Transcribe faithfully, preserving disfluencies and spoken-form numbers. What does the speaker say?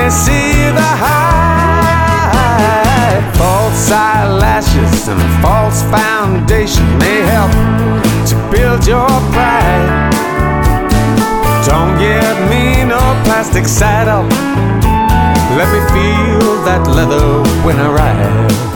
may see the high. False eyelashes and a false foundation may help to build your pride. Don't give me no plastic saddle. Let me feel that leather when I ride.